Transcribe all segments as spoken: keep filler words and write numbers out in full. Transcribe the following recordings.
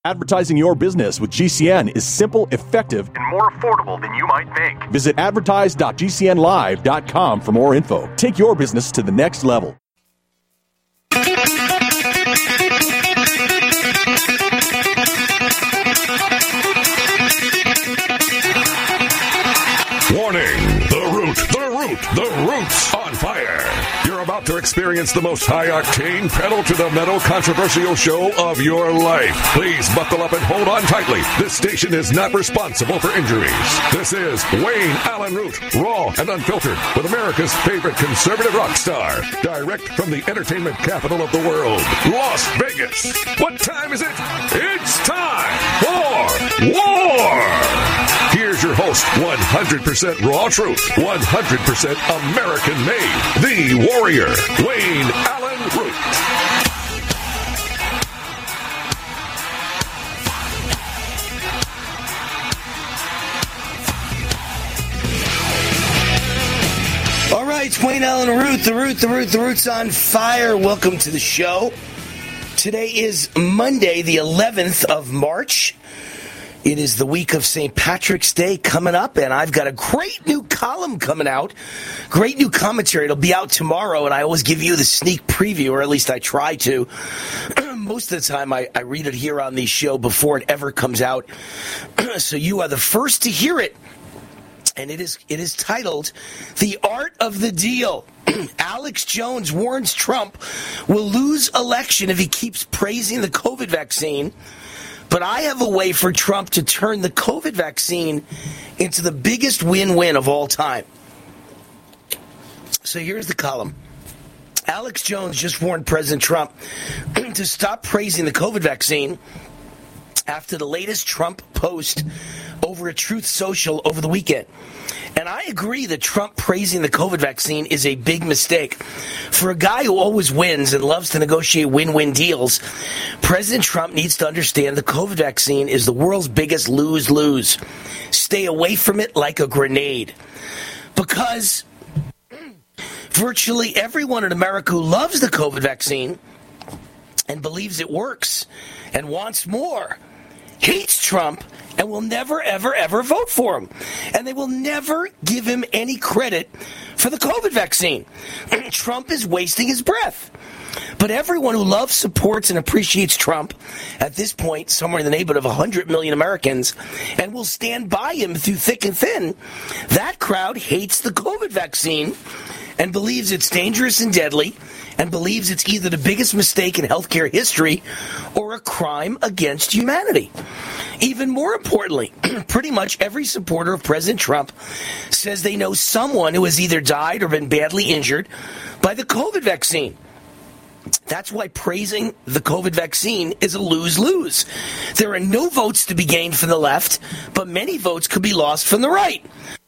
Advertising your business with G C N is simple, effective, and more affordable than you might think. Visit advertise dot g c n live dot com for more info. Take your business to the next level. Warning! The root, the root, the root's on fire. You're about to experience the most high-octane, pedal-to-the-metal controversial show of your life. Please buckle up and hold on tightly. This station is not responsible for injuries. This is Wayne Allen Root, raw and unfiltered, with America's favorite conservative rock star. Direct from the entertainment capital of the world, Las Vegas. What time is it? It's time for war! Here's your host, one hundred percent raw truth, one hundred percent American-made, the warrior, Wayne Allen Root. All right, it's Wayne Allen Root, the Root, the Root, the Root's on fire. Welcome to the show. Today is Monday, the eleventh of March. It is the week of Saint Patrick's Day coming up, and I've got a great new column coming out. Great new commentary. It'll be out tomorrow, and I always give you the sneak preview, or at least I try to. Most of the time, I, I read it here on the show before it ever comes out, so you are the first to hear it. And it is it is titled, The Art of the Deal. Alex Jones warns Trump will lose election if he keeps praising the COVID vaccine. But I have a way for Trump to turn the COVID vaccine into the biggest win-win of all time. So here's the column. Alex Jones just warned President Trump to stop praising the COVID vaccine after the latest Trump post over at Truth Social over the weekend. And I agree that Trump praising the COVID vaccine is a big mistake. For a guy who always wins and loves to negotiate win-win deals, President Trump needs to understand the COVID vaccine is the world's biggest lose-lose. Stay away from it like a grenade. Because virtually everyone in America who loves the COVID vaccine and believes it works and wants more hates Trump and will never, ever, ever vote for him. And they will never give him any credit for the COVID vaccine. Trump is wasting his breath. But everyone who loves, supports, and appreciates Trump, at this point, somewhere in the neighborhood of one hundred million Americans, and will stand by him through thick and thin, that crowd hates the COVID vaccine and believes it's dangerous and deadly, and believes it's either the biggest mistake in healthcare history or a crime against humanity. Even more importantly, pretty much every supporter of President Trump says they know someone who has either died or been badly injured by the COVID vaccine. That's why praising the COVID vaccine is a lose-lose. There are no votes to be gained from the left, but many votes could be lost from the right.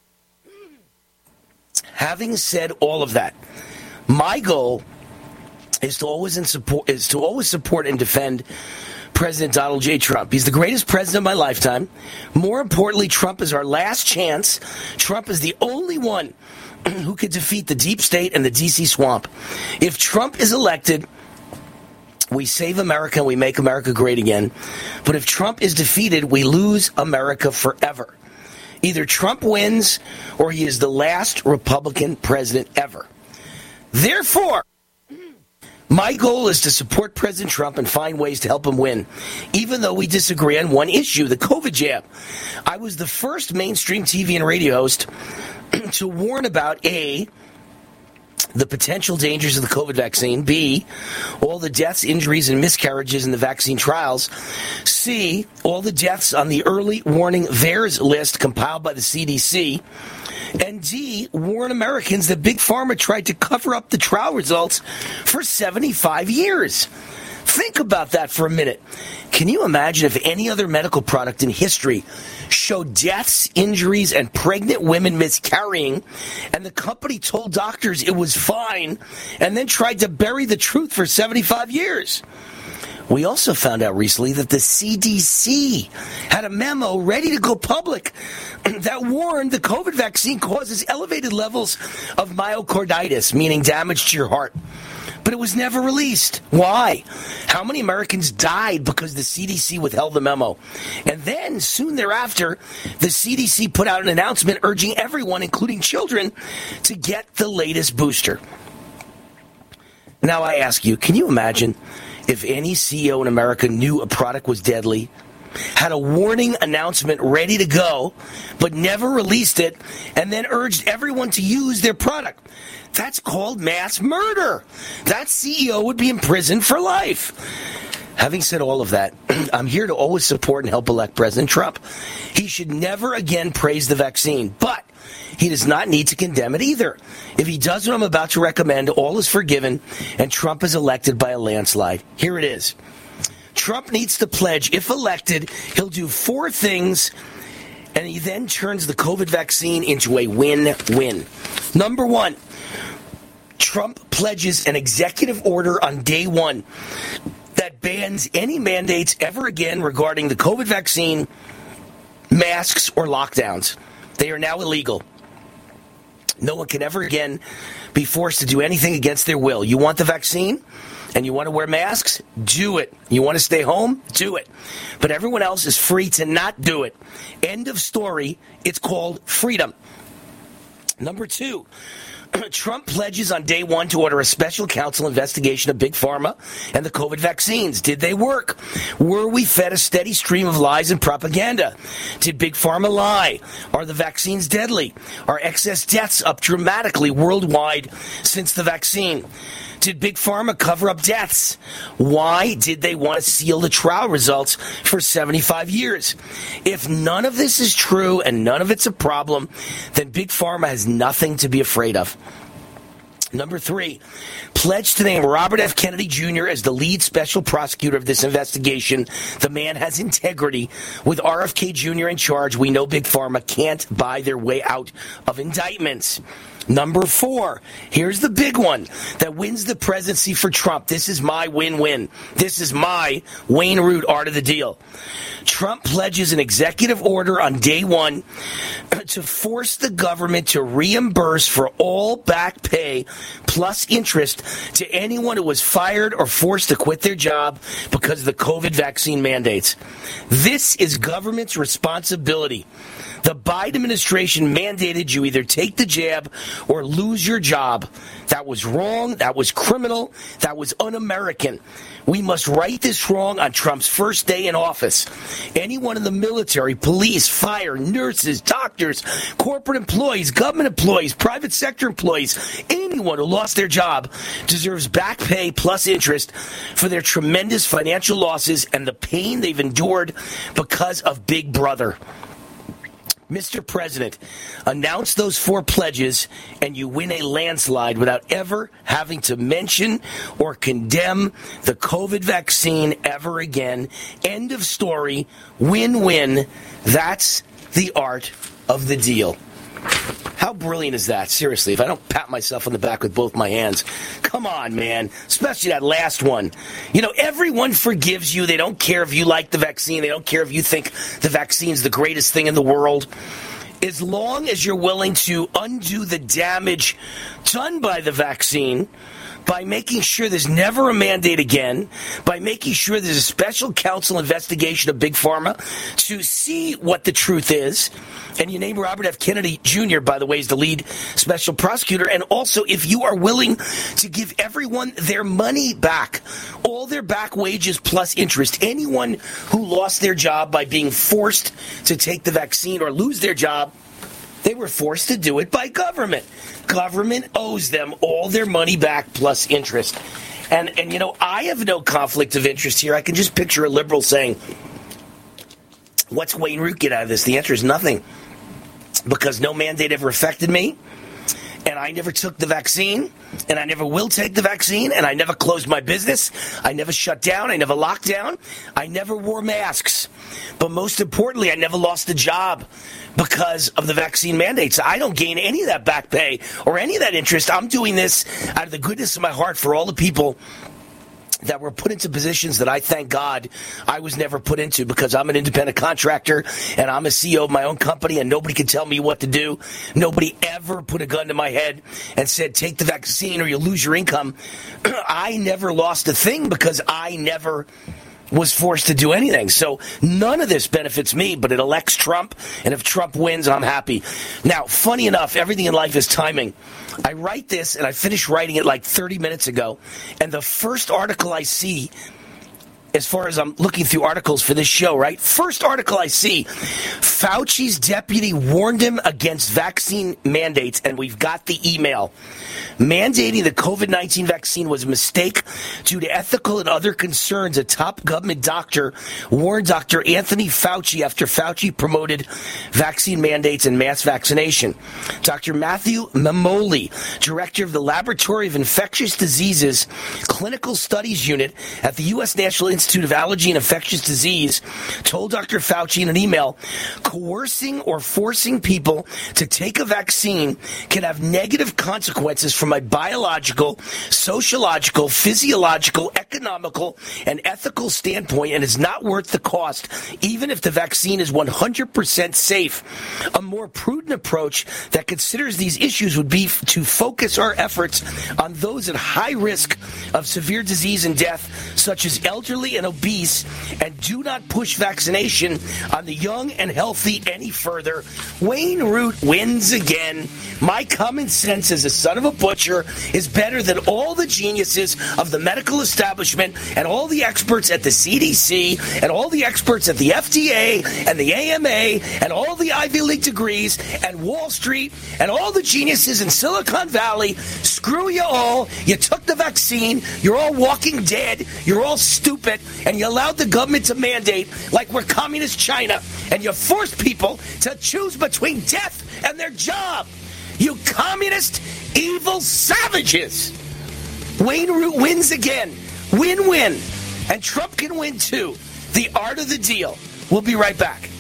Having said all of that, my goal is to always in support is to always support and defend President Donald J. Trump. He's the greatest president of my lifetime. More importantly, Trump is our last chance. Trump is the only one who could defeat the deep state and the D C swamp. If Trump is elected, we save America and we make America great again. But if Trump is defeated, we lose America forever. Either Trump wins or he is the last Republican president ever. Therefore, my goal is to support President Trump and find ways to help him win, even though we disagree on one issue, the COVID jab. I was the first mainstream T V and radio host to warn about A, the potential dangers of the COVID vaccine, B, all the deaths, injuries, and miscarriages in the vaccine trials, C, all the deaths on the early warning VAERS list compiled by the C D C, and D, warn Americans that Big Pharma tried to cover up the trial results for seventy-five years. Think about that for a minute. Can you imagine if any other medical product in history showed deaths, injuries, and pregnant women miscarrying, and the company told doctors it was fine, and then tried to bury the truth for seventy-five years? We also found out recently that the C D C had a memo ready to go public that warned the COVID vaccine causes elevated levels of myocarditis, meaning damage to your heart. but it was never released. Why? How many Americans died because the C D C withheld the memo? And then, soon thereafter, the C D C put out an announcement urging everyone, including children, to get the latest booster. Now I ask you, can you imagine if any C E O in America knew a product was deadly, had a warning announcement ready to go, but never released it, and then urged everyone to use their product? That's called mass murder. That C E O would be in prison for life. Having said all of that, I'm here to always support and help elect President Trump. He should never again praise the vaccine, but he does not need to condemn it either. If he does what I'm about to recommend, all is forgiven, and Trump is elected by a landslide. Here it is. Trump needs to pledge, if elected, he'll do four things, and he then turns the COVID vaccine into a win-win. Number one, Trump pledges an executive order on day one that bans any mandates ever again regarding the COVID vaccine, masks, or lockdowns. They are now illegal. No one can ever again be forced to do anything against their will. You want the vaccine and you want to wear masks? Do it. You want to stay home? Do it. But everyone else is free to not do it. End of story. It's called freedom. Number two, Trump pledges on day one to order a special counsel investigation of Big Pharma and the COVID vaccines. Did they work? Were we fed a steady stream of lies and propaganda? Did Big Pharma lie? Are the vaccines deadly? Are excess deaths up dramatically worldwide since the vaccine? Did Big Pharma cover up deaths? Why did they want to seal the trial results for seventy-five years? If none of this is true and none of it's a problem, then Big Pharma has nothing to be afraid of. Number three, pledge to name Robert F. Kennedy Junior as the lead special prosecutor of this investigation. The man has integrity. With R F K Junior in charge, we know Big Pharma can't buy their way out of indictments. Number four, here's the big one that wins the presidency for Trump. This is my win-win. This is my Wayne Root art of the deal. Trump pledges an executive order on day one to force the government to reimburse for all back pay plus interest to anyone who was fired or forced to quit their job because of the COVID vaccine mandates. This is government's responsibility. The Biden administration mandated you either take the jab or lose your job. That was wrong. That was criminal. That was un-American. We must right this wrong on Trump's first day in office. Anyone in the military, police, fire, nurses, doctors, corporate employees, government employees, private sector employees, anyone who lost their job deserves back pay plus interest for their tremendous financial losses and the pain they've endured because of Big Brother. Mister President, announce those four pledges and you win a landslide without ever having to mention or condemn the COVID vaccine ever again. End of story. Win-win. That's the art of the deal. How brilliant is that? Seriously, if I don't pat myself on the back with both my hands. Come on, man. Especially that last one. You know, everyone forgives you. They don't care if you like the vaccine. They don't care if you think the vaccine's the greatest thing in the world. As long as you're willing to undo the damage done by the vaccine, by making sure there's never a mandate again, by making sure there's a special counsel investigation of Big Pharma to see what the truth is. And you name Robert F. Kennedy Junior, by the way, is the lead special prosecutor. And also, if you are willing to give everyone their money back, all their back wages plus interest, anyone who lost their job by being forced to take the vaccine or lose their job, they were forced to do it by government. Government owes them all their money back plus interest. And, and you know, I have no conflict of interest here. I can just picture a liberal saying, what's Wayne Root get out of this? The answer is nothing. Because no mandate ever affected me. And I never took the vaccine, and I never will take the vaccine, and I never closed my business. I never shut down. I never locked down. I never wore masks. But most importantly, I never lost a job because of the vaccine mandates. I don't gain any of that back pay or any of that interest. I'm doing this out of the goodness of my heart for all the people that were put into positions that I thank God I was never put into, because I'm an independent contractor and I'm a C E O of my own company and nobody can tell me what to do. Nobody ever put a gun to my head and said, take the vaccine or you'll lose your income. I never lost a thing because I never was forced to do anything. So none of this benefits me, but it elects Trump. And if Trump wins, I'm happy. Now, funny enough, everything in life is timing. I write this, and I finished writing it like thirty minutes ago, and the first article I see, as far as I'm looking through articles for this show, right? First article I see, Fauci's deputy warned him against vaccine mandates, and we've got the email. Mandating the covid nineteen vaccine was a mistake due to ethical and other concerns. A top government doctor warned Doctor Anthony Fauci after Fauci promoted vaccine mandates and mass vaccination. Doctor Matthew Mamoli, director of the Laboratory of Infectious Diseases Clinical Studies Unit at the U S National Institute of Allergy and Infectious Disease, told Doctor Fauci in an email, coercing or forcing people to take a vaccine can have negative consequences from a biological, sociological, physiological, economical, and ethical standpoint, and is not worth the cost, even if the vaccine is one hundred percent safe. A more prudent approach that considers these issues would be to focus our efforts on those at high risk of severe disease and death, such as elderly and obese, and do not push vaccination on the young and healthy any further. Wayne Root wins again. My common sense as a son of a butcher is better than all the geniuses of the medical establishment and all the experts at the C D C and all the experts at the F D A and the A M A and all the Ivy League degrees and Wall Street and all the geniuses in Silicon Valley. Screw you all. You took the vaccine. You're all walking dead. You're all stupid. And you allowed the government to mandate like we're communist China. And you forced people to choose between death and their job. You communist, evil savages. Wayne Root wins again. Win-win. And Trump can win too. The art of the deal. We'll be right back.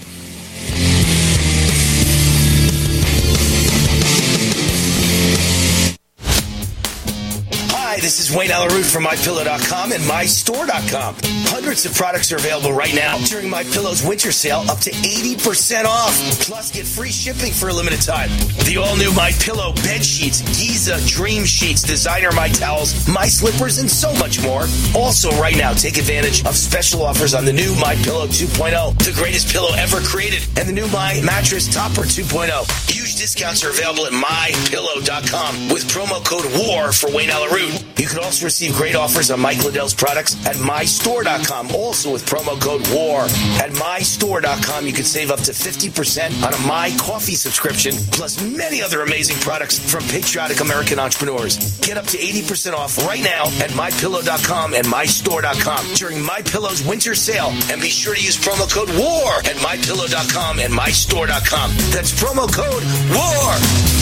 Hi, this is Wayne Alaroot from my pillow dot com and my store dot com. Hundreds of products are available right now during MyPillow's winter sale, up to eighty percent off. Plus, get free shipping for a limited time. The all-new MyPillow bed sheets, Giza Dream Sheets, designer My Towels, My Slippers, and so much more. Also, right now, take advantage of special offers on the new MyPillow two point oh, the greatest pillow ever created, and the new My Mattress Topper two point oh. Huge discounts are available at my pillow dot com with promo code WAR for Wayne Alaroot. You can also receive great offers on Mike Liddell's products at my store dot com, also with promo code WAR. At my store dot com, you can save up to fifty percent on a My Coffee subscription, plus many other amazing products from patriotic American entrepreneurs. Get up to eighty percent off right now at my pillow dot com and my store dot com during MyPillow's winter sale. And be sure to use promo code WAR at my pillow dot com and my store dot com. That's promo code WAR.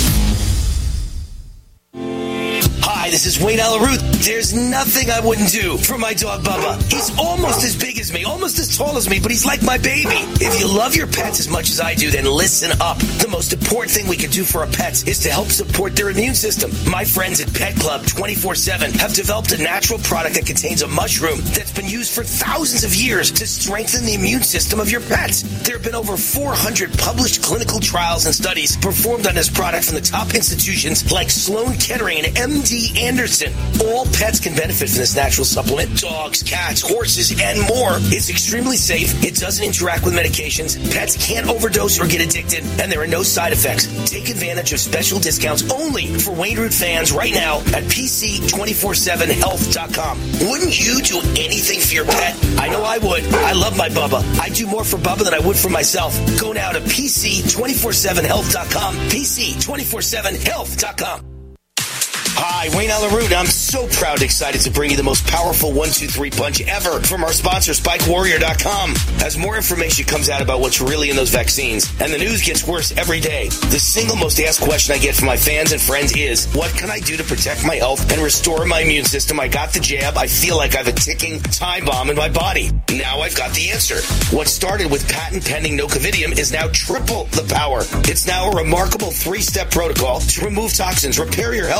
Hi, this is Wayne Alaroot. There's nothing I wouldn't do for my dog Bubba. He's almost as big as me, almost as tall as me, but he's like my baby. If you love your pets as much as I do, then listen up. The most important thing we can do for our pets is to help support their immune system. My friends at Pet Club twenty-four seven have developed a natural product that contains a mushroom that's been used for thousands of years to strengthen the immune system of your pets. There have been over four hundred published clinical trials and studies performed on this product from the top institutions like Sloan Kettering and M D Anderson. All pets can benefit from this natural supplement. Dogs, cats, horses, and more. It's extremely safe. It doesn't interact with medications. Pets can't overdose or get addicted, and there are no side effects. Take advantage of special discounts only for Wayne Root fans right now at P C two forty-seven health dot com. Wouldn't you do anything for your pet? I know I would. I love my Bubba. I do more for Bubba than I would for myself. Go now to P C two forty-seven health dot com. P C two forty-seven health dot com. Hi, Wayne Alaroot. I'm so proud and excited to bring you the most powerful one two three punch ever from our sponsor, Spike Warrior dot com. As more information comes out about what's really in those vaccines, and the news gets worse every day, the single most asked question I get from my fans and friends is, what can I do to protect my health and restore my immune system? I got the jab. I feel like I have a ticking time bomb in my body. Now I've got the answer. What started with patent-pending nocovidium is now triple the power. It's now a remarkable three-step protocol to remove toxins, repair your health, and restore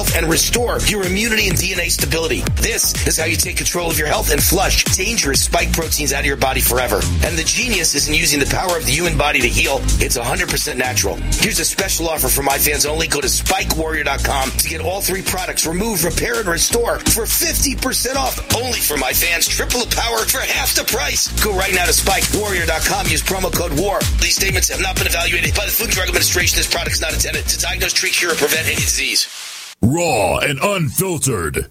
restore your immunity and D N A stability. This is how you take control of your health and flush dangerous spike proteins out of your body forever. And the genius isn't using the power of the human body to heal. It's one hundred percent natural. Here's a special offer for my fans only. Go to spike warrior dot com to get all three products, remove, repair, and restore for fifty percent off. Only for my fans. Triple the power for half the price. Go right now to spike warrior dot com. Use promo code WAR. These statements have not been evaluated by the Food and Drug Administration. This product is not intended to diagnose, treat, cure, or prevent any disease. Raw and unfiltered.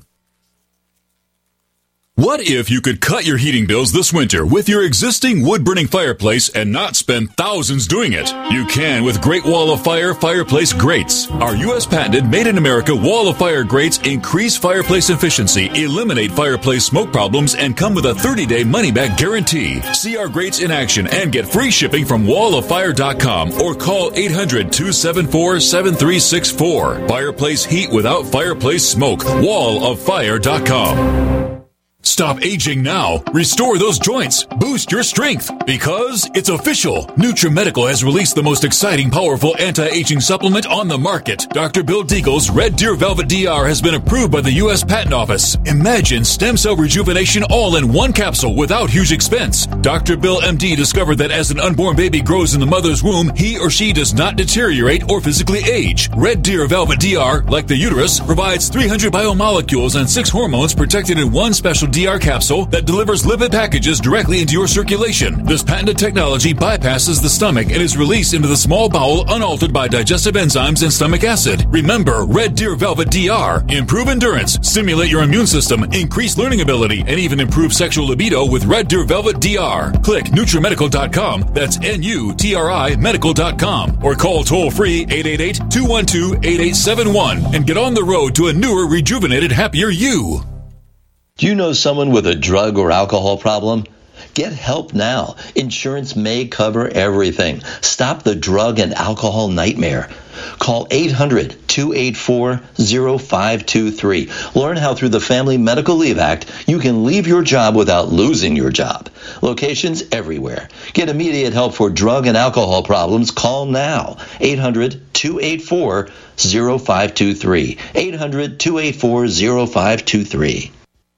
What if you could cut your heating bills this winter with your existing wood-burning fireplace and not spend thousands doing it? You can with Great Wall of Fire fireplace grates. Our U S patented made-in-America Wall of Fire grates increase fireplace efficiency, eliminate fireplace smoke problems, and come with a thirty-day money-back guarantee. See our grates in action and get free shipping from wall of fire dot com or call eight hundred, two seven four, seven three six four. Fireplace heat without fireplace smoke. wall of fire dot com. Stop aging now. Restore those joints. Boost your strength. Because it's official. NutriMedical has released the most exciting, powerful anti-aging supplement on the market. Doctor Bill Deagle's Red Deer Velvet D R has been approved by the U S Patent Office. Imagine stem cell rejuvenation all in one capsule without huge expense. Doctor Bill M D discovered that as an unborn baby grows in the mother's womb, he or she does not deteriorate or physically age. Red Deer Velvet D R, like the uterus, provides three hundred biomolecules and six hormones protected in one special D R capsule that delivers lipid packages directly into your circulation. This patented technology bypasses the stomach and is released into the small bowel unaltered by digestive enzymes and stomach acid. Remember, Red Deer Velvet D R. Improve endurance, stimulate your immune system, increase learning ability, and even improve sexual libido with Red Deer Velvet D R. Click NutriMedical dot com. That's N U T R I medical dot com. Or call toll-free eight eight eight, two one two, eight eight seven one and get on the road to a newer, rejuvenated, happier you. Do you know someone with a drug or alcohol problem? Get help now. Insurance may cover everything. Stop the drug and alcohol nightmare. Call eight hundred, two eight four, zero five two three. Learn how through the Family Medical Leave Act you can leave your job without losing your job. Locations everywhere. Get immediate help for drug and alcohol problems. Call now. eight hundred, two eight four, zero five two three. eight hundred, two eight four, zero five two three.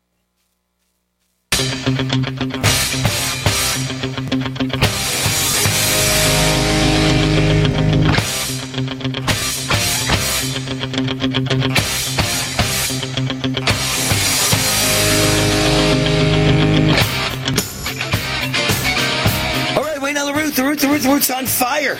The Root's on fire.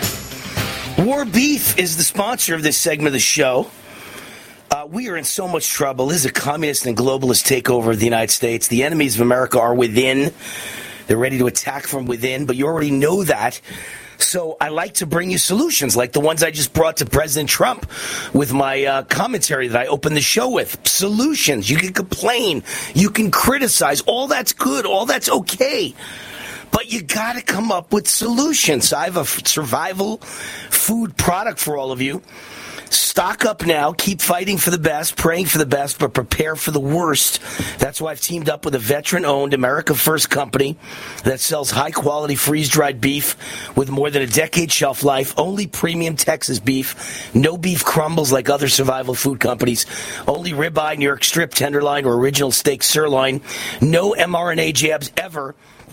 War Beef is the sponsor of this segment of the show. Uh, we are in so much trouble. This is a communist and globalist takeover of the United States. The enemies of America are within. They're ready to attack from within, but you already know that. So I like to bring you solutions like the ones I just brought to President Trump with my uh, commentary that I opened the show with. Solutions. You can complain. You can criticize. All that's good. All that's okay. But you got to come up with solutions. I have a survival food product for all of you. Stock up now. Keep fighting for the best, praying for the best, but prepare for the worst. That's why I've teamed up with a veteran-owned America First company that sells high-quality freeze-dried beef with more than a decade shelf life, only premium Texas beef, no beef crumbles like other survival food companies, only ribeye, New York strip, tenderloin, or original steak sirloin, no mRNA jabs ever.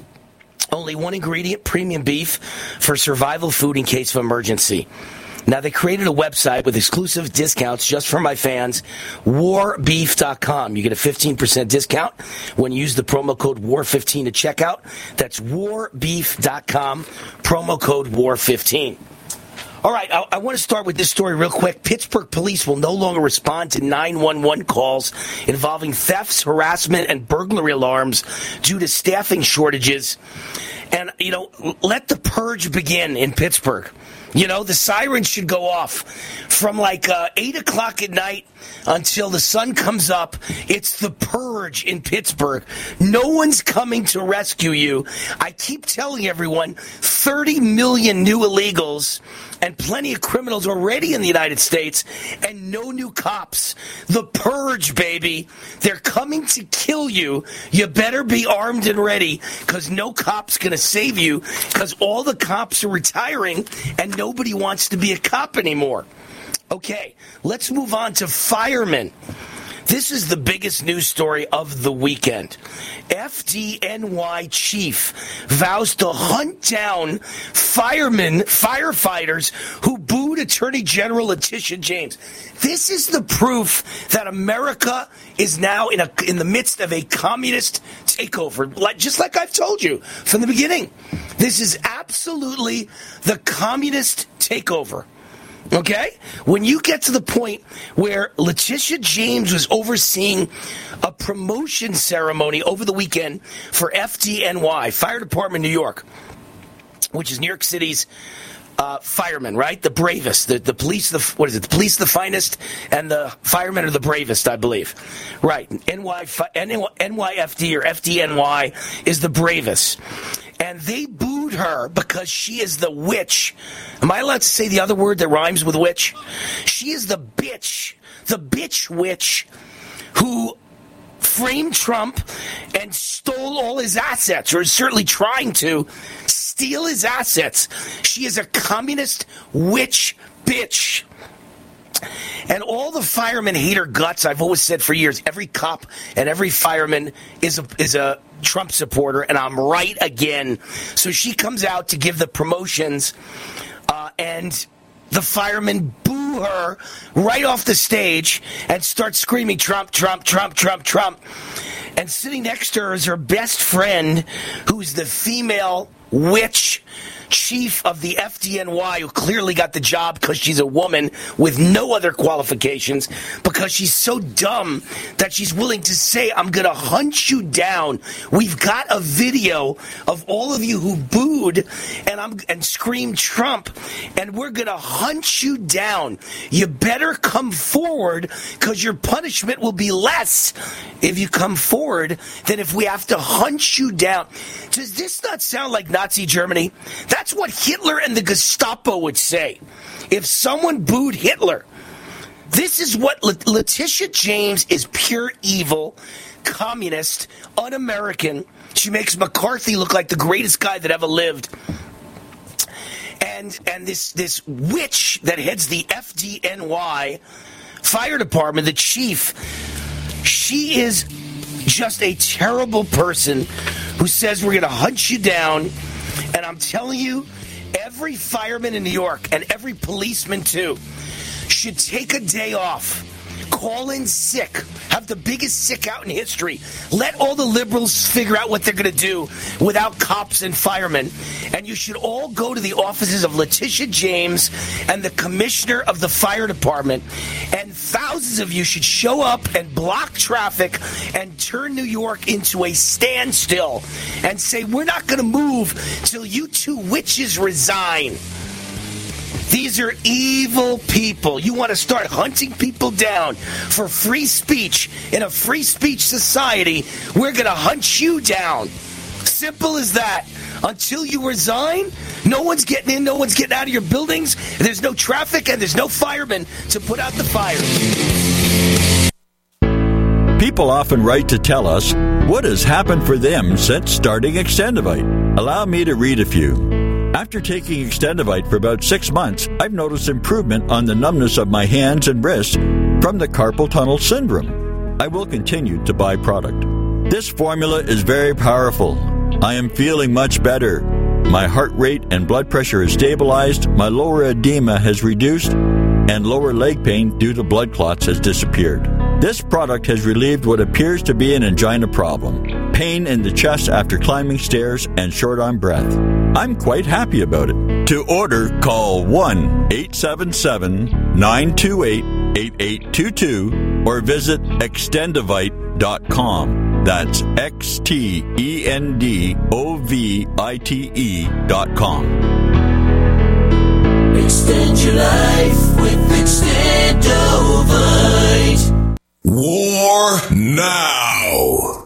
Only one ingredient, premium beef, for survival food in case of emergency. Now, they created a website with exclusive discounts just for my fans, war beef dot com. You get a fifteen percent discount when you use the promo code war fifteen at checkout. That's war beef dot com, promo code war fifteen. All right, I, I want to start with this story real quick. Pittsburgh police will no longer respond to nine one one calls involving thefts, harassment, and burglary alarms due to staffing shortages. And, you know, let the purge begin in Pittsburgh. You know, the sirens should go off from like uh, eight o'clock at night until the sun comes up. It's the purge in Pittsburgh. No one's coming to rescue you. I keep telling everyone, thirty million new illegals and plenty of criminals already in the United States and no new cops. The purge, baby. They're coming to kill you. You better be armed and ready because no cop's going to save you because all the cops are retiring and nobody wants to be a cop anymore. Okay, let's move on to firemen. This is the biggest news story of the weekend. F D N Y chief vows to hunt down firemen, firefighters who booed Attorney General Letitia James. This is the proof that America is now in a in the midst of a communist takeover, like, just like I've told you from the beginning. This is absolutely the communist takeover. Okay? When you get to the point where Letitia James was overseeing a promotion ceremony over the weekend for F D N Y, Fire Department New York, which is New York City's uh, firemen, right? The bravest. The, the police, the what is it? The police, the finest, and the firemen are the bravest, I believe. Right. N Y, N Y F D or F D N Y is the bravest. And they booed her because she is the witch. Am I allowed to say the other word that rhymes with witch? She is the bitch, the bitch witch who framed Trump and stole all his assets, or is certainly trying to steal his assets. She is a communist witch bitch. And all the firemen hate her guts. I've always said for years, every cop and every fireman is a is a Trump supporter, and I'm right again. So she comes out to give the promotions, uh, and the firemen boo her right off the stage and start screaming, Trump, Trump, Trump, Trump, Trump. And sitting next to her is her best friend, who's the female witch chief of the F D N Y, who clearly got the job because she's a woman with no other qualifications, because she's so dumb that she's willing to say, I'm going to hunt you down. We've got a video of all of you who booed and I'm and screamed Trump, and we're going to hunt you down. You better come forward, because your punishment will be less if you come forward than if we have to hunt you down. Does this not sound like Nazi Germany? That's what Hitler and the Gestapo would say if someone booed Hitler. This is what Le- Letitia James is: pure evil, communist, un-American. She makes McCarthy look like the greatest guy that ever lived. And and this this witch that heads the F D N Y Fire Department, the chief, she is just a terrible person who says we're going to hunt you down. And I'm telling you, every fireman in New York, and every policeman too, should take a day off. Call in sick. Have the biggest sick out in history. Let all the liberals figure out what they're going to do without cops and firemen. And you should all go to the offices of Letitia James and the commissioner of the fire department. And thousands of you should show up and block traffic and turn New York into a standstill and say, we're not going to move till you two witches resign. These are evil people. You want to start hunting people down for free speech in a free speech society? We're going to hunt you down. Simple as that. Until you resign, no one's getting in, no one's getting out of your buildings. There's no traffic, and there's no firemen to put out the fires. People often write to tell us what has happened for them since starting Extendivite. Allow me to read a few. After taking Extendivite for about six months, I've noticed improvement on the numbness of my hands and wrists from the carpal tunnel syndrome. I will continue to buy product. This formula is very powerful. I am feeling much better. My heart rate and blood pressure is stabilized, my lower edema has reduced, and lower leg pain due to blood clots has disappeared. This product has relieved what appears to be an angina problem, pain in the chest after climbing stairs, and short on breath. I'm quite happy about it. To order, call one eight seven seven, nine two eight, eight eight two two or visit extendivite dot com. That's X T E N D O V I T E dot com. Extend your life with Extendivite. War now.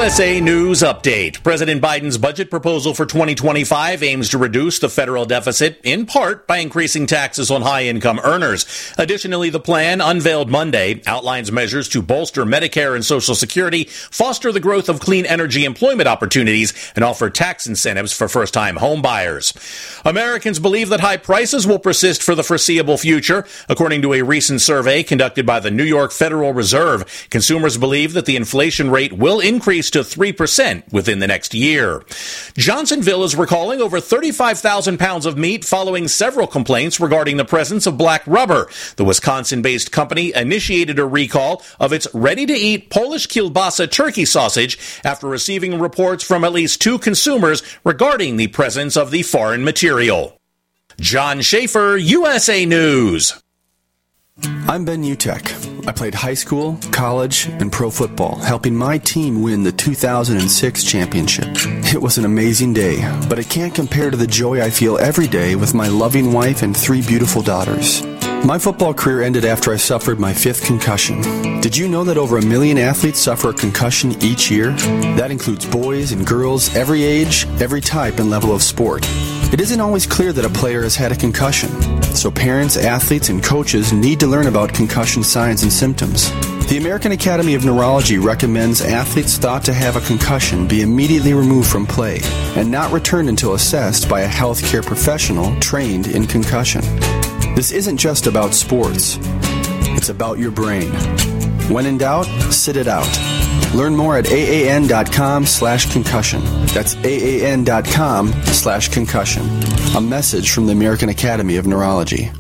U S A News Update. President Biden's budget proposal for twenty twenty-five aims to reduce the federal deficit, in part by increasing taxes on high-income earners. Additionally, the plan, unveiled Monday, outlines measures to bolster Medicare and Social Security, foster the growth of clean energy employment opportunities, and offer tax incentives for first-time home buyers. Americans believe that high prices will persist for the foreseeable future. According to a recent survey conducted by the New York Federal Reserve, consumers believe that the inflation rate will increase to three percent within the next year. Johnsonville is recalling over thirty-five thousand pounds of meat following several complaints regarding the presence of black rubber. The Wisconsin-based company initiated a recall of its ready-to-eat Polish kielbasa turkey sausage after receiving reports from at least two consumers regarding the presence of the foreign material. John Schaefer, U S A News. I'm Ben Utek. I played high school, college, and pro football, helping my team win the two thousand six championship. It was an amazing day, but it can't compare to the joy I feel every day with my loving wife and three beautiful daughters. My football career ended after I suffered my fifth concussion. Did you know that over a million athletes suffer a concussion each year? That includes boys and girls, every age, every type and level of sport. It isn't always clear that a player has had a concussion, so parents, athletes, and coaches need to learn about concussion signs and symptoms. The American Academy of Neurology recommends athletes thought to have a concussion be immediately removed from play and not returned until assessed by a healthcare professional trained in concussion. This isn't just about sports. It's about your brain. When in doubt, sit it out. Learn more at aan.com slash concussion. That's aan.com slash concussion. A message from the American Academy of Neurology.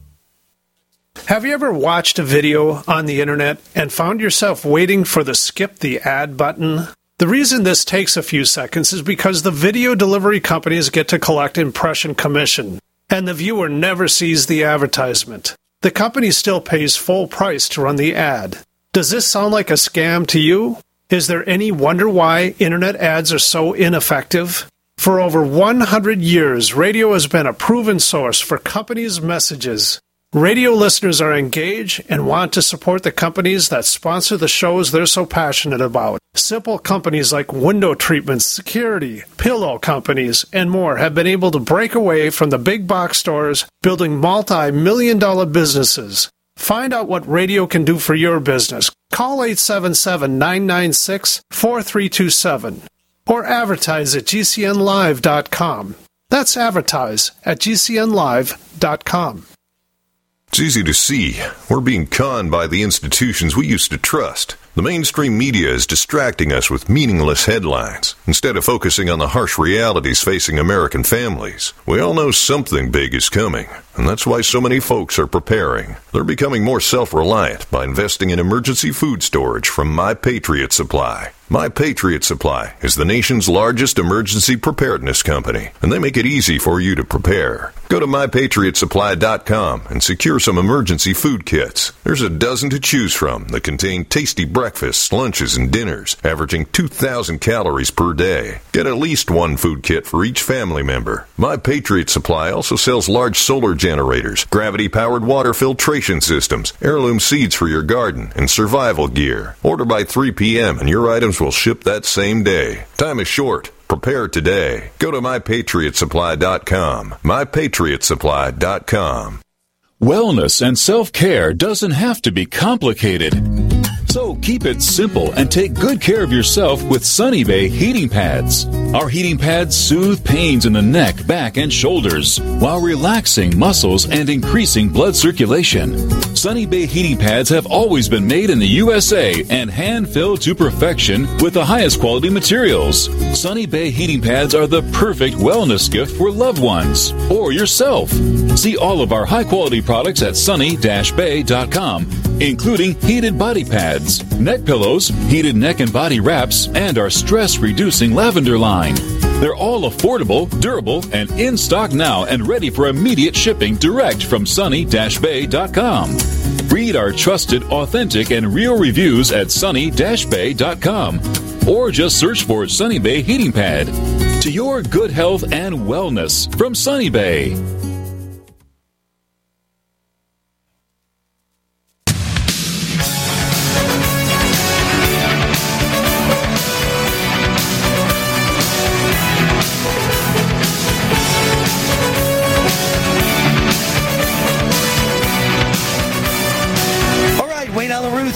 Have you ever watched a video on the internet and found yourself waiting for the skip the ad button? The reason this takes a few seconds is because the video delivery companies get to collect impression commission, and the viewer never sees the advertisement. The company still pays full price to run the ad. Does this sound like a scam to you? Is there any wonder why internet ads are so ineffective? For over one hundred years, radio has been a proven source for companies' messages. Radio listeners are engaged and want to support the companies that sponsor the shows they're so passionate about. Simple companies like window treatments, security, pillow companies, and more have been able to break away from the big box stores, building multi-million dollar businesses. Find out what radio can do for your business. Call eight seven seven, nine nine six, four three two seven or advertise at G C N live dot com. That's advertise at G C N live dot com. It's easy to see. We're being conned by the institutions we used to trust. The mainstream media is distracting us with meaningless headlines instead of focusing on the harsh realities facing American families. We all know something big is coming, and that's why so many folks are preparing. They're becoming more self-reliant by investing in emergency food storage from My Patriot Supply. My Patriot Supply is the nation's largest emergency preparedness company, and they make it easy for you to prepare. Go to my patriot supply dot com and secure some emergency food kits. There's a dozen to choose from that contain tasty breakfasts, lunches, and dinners, averaging two thousand calories per day. Get at least one food kit for each family member. My Patriot Supply also sells large solar generators, gravity-powered water filtration systems, heirloom seeds for your garden, and survival gear. Order by three p.m. and your items will ship that same day. Time is short. Prepare today. Go to my patriot supply dot com. my patriot supply dot com. Wellness and self-care doesn't have to be complicated. So keep it simple and take good care of yourself with Sunny Bay heating pads. Our heating pads soothe pains in the neck, back, and shoulders while relaxing muscles and increasing blood circulation. Sunny Bay heating pads have always been made in the U S A and hand-filled to perfection with the highest quality materials. Sunny Bay heating pads are the perfect wellness gift for loved ones or yourself. See all of our high-quality products at sunny dash bay dot com, including heated body pads, neck pillows, heated neck and body wraps, and our stress-reducing lavender line. They're all affordable, durable, and in stock now and ready for immediate shipping direct from sunny dash bay dot com. Read our trusted, authentic, and real reviews at sunny dash bay dot com or just search for Sunny Bay Heating Pad. To your good health and wellness from Sunny Bay.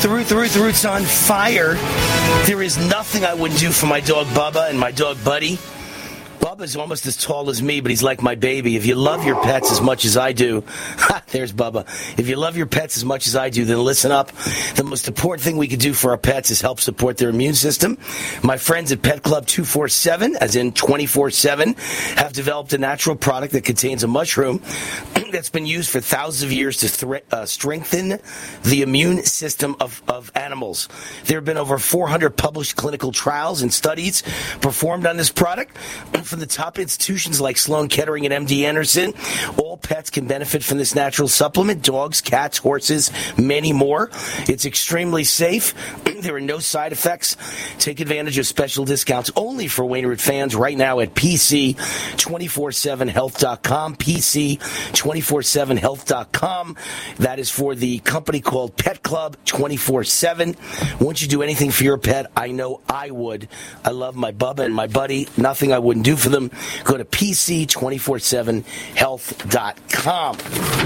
The Root, the Root, the Root's on fire. There is nothing I wouldn't do for my dog Bubba and my dog Buddy. Bubba's almost as tall as me, but he's like my baby. If you love your pets as much as I do, there's Bubba. If you love your pets as much as I do, then listen up. The most important thing we can do for our pets is help support their immune system. My friends at Pet Club two forty-seven, as in twenty-four seven, have developed a natural product that contains a mushroom that's been used for thousands of years to thre- uh, strengthen the immune system of, of animals. There have been over four hundred published clinical trials and studies performed on this product from the top institutions like Sloan Kettering and M D Anderson. All pets can benefit from this natural supplement. Dogs, cats, horses, many more. It's extremely safe. There are no side effects. Take advantage of special discounts only for Wayne Root fans right now at P C two forty-seven health dot com. P C two forty-seven health dot com. That is for the company called Pet Club two forty-seven. Won't you do anything for your pet? I know I would. I love my Bubba and my Buddy. Nothing I wouldn't do for them. Go to P C two forty-seven health dot com.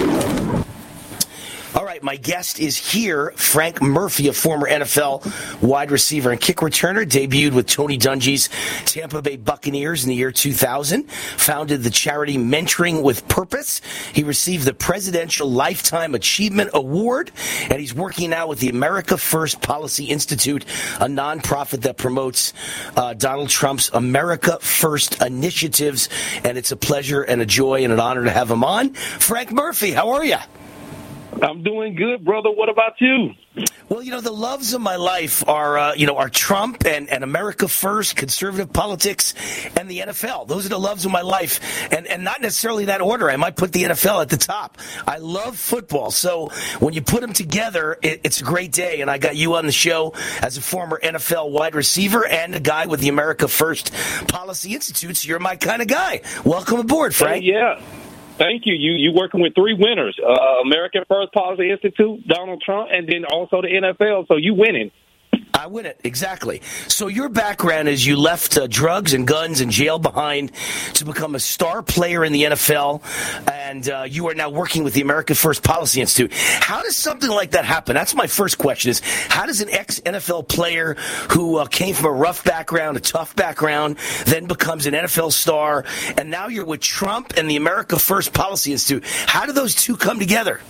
All right, my guest is here. Frank Murphy, a former N F L wide receiver and kick returner, debuted with Tony Dungy's Tampa Bay Buccaneers in the year two thousand, founded the charity Mentoring with Purpose. He received the Presidential Lifetime Achievement Award, and he's working now with the America First Policy Institute, a nonprofit that promotes uh, Donald Trump's America First initiatives, and it's a pleasure and a joy and an honor to have him on. Frank Murphy, how are you? I'm doing good, brother. What about you? Well, you know, the loves of my life are, uh, you know, are Trump and, and America First, conservative politics, and the N F L. Those are the loves of my life, and, and not necessarily that order. I might put the N F L at the top. I love football, so when you put them together, it, it's a great day, and I got you on the show as a former N F L wide receiver and a guy with the America First Policy Institute, so you're my kind of guy. Welcome aboard, Frank. Hey, yeah. Thank you. You you working with three winners: uh, American First Policy Institute, Donald Trump, and then also the N F L. So you winning. I win it, exactly. So your background is you left uh, drugs and guns and jail behind to become a star player in the N F L, and uh, you are now working with the America First Policy Institute. How does something like that happen? That's my first question is, how does an ex-N F L player who uh, came from a rough background, a tough background, then becomes an N F L star, and now you're with Trump and the America First Policy Institute? How do those two come together?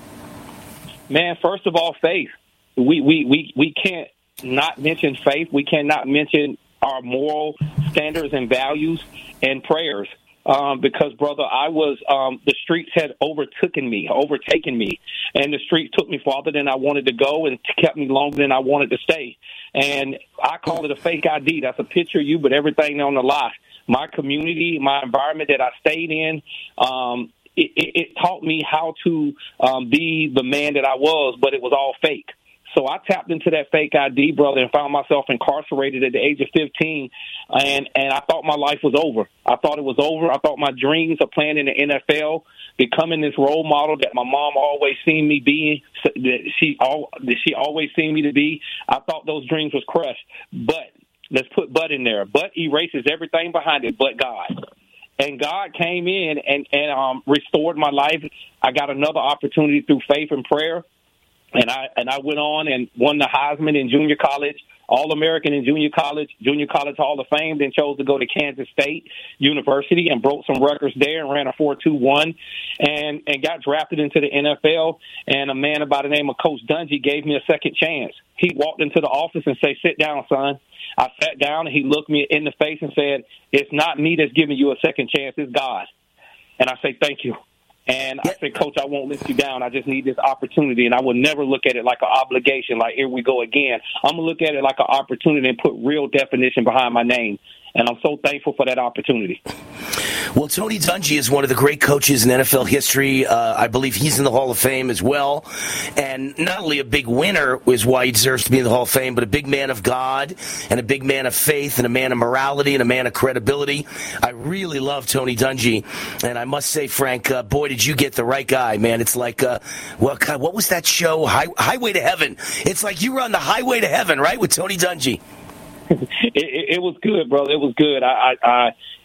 Man, first of all, faith. We, we, we, we can't not mention faith. We cannot mention our moral standards and values and prayers. Um, because, brother, I was um, the streets had overtaken me, overtaken me, and the streets took me farther than I wanted to go and kept me longer than I wanted to stay. And I call it a fake I D. That's a picture of you, but everything on the lie. My community, my environment that I stayed in, um, it, it, it taught me how to um, be the man that I was, but it was all fake. So I tapped into that fake I D, brother, and found myself incarcerated at the age of fifteen, and, and I thought my life was over. I thought it was over. I thought my dreams of playing in the N F L, becoming this role model that my mom always seen me being, that she, all, that she always seen me to be, I thought those dreams was crushed. But let's put but in there. But erases everything behind it but God. And God came in and, and um, restored my life. I got another opportunity through faith and prayer. And I and I went on and won the Heisman in junior college, All-American in junior college, Junior College Hall of Fame, then chose to go to Kansas State University and broke some records there and ran a four two one and, and got drafted into the N F L. And a man by the name of Coach Dungy gave me a second chance. He walked into the office and said, "Sit down, son." I sat down and he looked me in the face and said, "It's not me that's giving you a second chance, it's God." And I say, "Thank you." And I said, "Coach, I won't let you down. I just need this opportunity." And I will never look at it like an obligation, like here we go again. I'm going to look at it like an opportunity and put real definition behind my name. And I'm so thankful for that opportunity. Well, Tony Dungy is one of the great coaches in N F L history. Uh, I believe he's in the Hall of Fame as well. And not only a big winner is why he deserves to be in the Hall of Fame, but a big man of God and a big man of faith and a man of morality and a man of credibility. I really love Tony Dungy. And I must say, Frank, uh, boy, did you get the right guy, man. It's like, uh, what, what was that show? High, Highway to Heaven. It's like you were on the Highway to Heaven, right, with Tony Dungy. It, it, it was good, brother. It was good. I, I, I,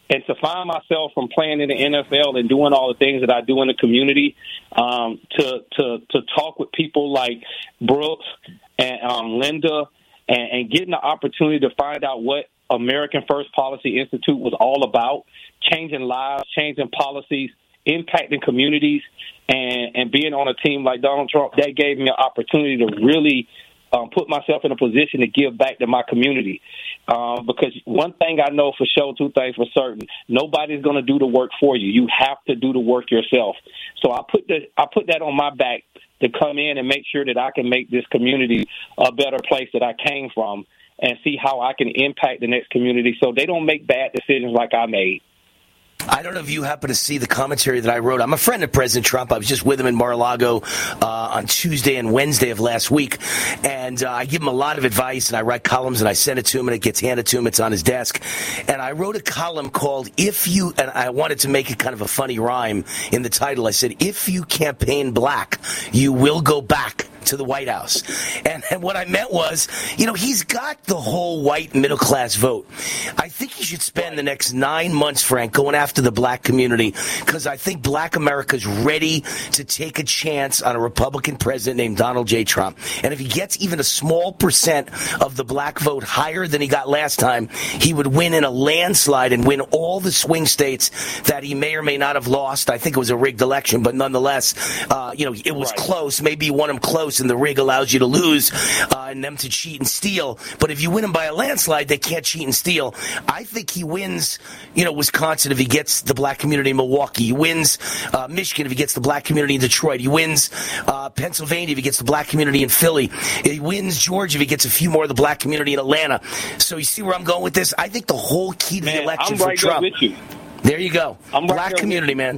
And to find myself from playing in the N F L and doing all the things that I do in the community, um, to, to, to talk with people like Brooks and um, Linda and, and getting the opportunity to find out what American First Policy Institute was all about, changing lives, changing policies, impacting communities, and, and being on a team like Donald Trump, that gave me an opportunity to really um, put myself in a position to give back to my community. Um, because one thing I know for sure, two things for certain, nobody's going to do the work for you. You have to do the work yourself. So I put the, I put that on my back to come in and make sure that I can make this community a better place that I came from and see how I can impact the next community so they don't make bad decisions like I made. I don't know if you happen to see the commentary that I wrote. I'm a friend of President Trump. I was just with him in Mar-a-Lago uh, on Tuesday and Wednesday of last week. And uh, I give him a lot of advice, and I write columns, and I send it to him, and it gets handed to him. It's on his desk. And I wrote a column called If You, and I wanted to make it kind of a funny rhyme in the title. I said, if you campaign black, you will go back to the White House. And, and what I meant was, you know, he's got the whole white middle class vote. I think he should spend the next nine months, Frank, going after the black community, because I think black America's ready to take a chance on a Republican president named Donald J. Trump. And if he gets even a small percent of the black vote higher than he got last time, he would win in a landslide and win all the swing states that he may or may not have lost. I think it was a rigged election, but nonetheless, uh, you know, it was right. Close. Maybe he won him close, and the rig allows you to lose uh, and them to cheat and steal. But if you win him by a landslide, they can't cheat and steal. I think he wins, you know, Wisconsin if he gets the black community in Milwaukee. He wins uh, Michigan if he gets the black community in Detroit. He wins uh, Pennsylvania if he gets the black community in Philly. He wins Georgia if he gets a few more of the black community in Atlanta. So you see where I'm going with this? I think the whole key to man, the election I'm for right Trump. There, with you. there you go. I'm right black community, man.